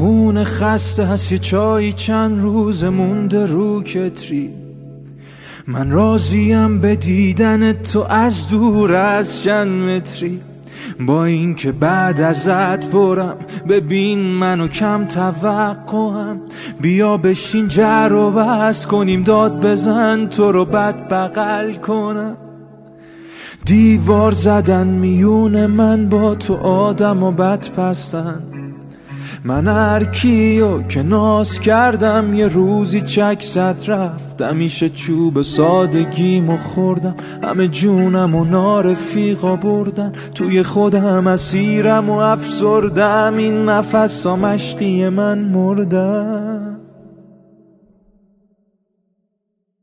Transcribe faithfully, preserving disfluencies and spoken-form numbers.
خون خسته هست، یه چایی چند روز مونده رو کتری. من راضیم به دیدن تو از دور از چند متری، با این که بعد ازت برم ببین منو کم توقعم. بیا بشین جر و بحث کنیم، داد بزن تو رو بد بغل کنم. دیوار زدن میون من با تو آدم و بد پستن. من هر کیو که ناز کردم یه روزی چک زد رفت. همیشه چوب سادگیمو خوردم، همه جونم و نارفیقا بردن. توی خودم اسیرم و افسردم، این نفس ها مشقی من مردم.